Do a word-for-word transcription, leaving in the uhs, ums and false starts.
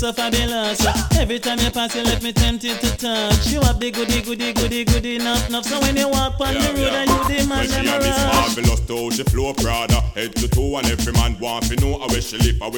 so fabulous. Every time you pass, you left me tempted to touch. You have the goody, goody, goody, goody, enough, enough. So when you walk on Yeah, the road, yeah. and you the man, When she never a miss rush. marvelous, though she flow Prada, head to toe, and every man want to know how she live.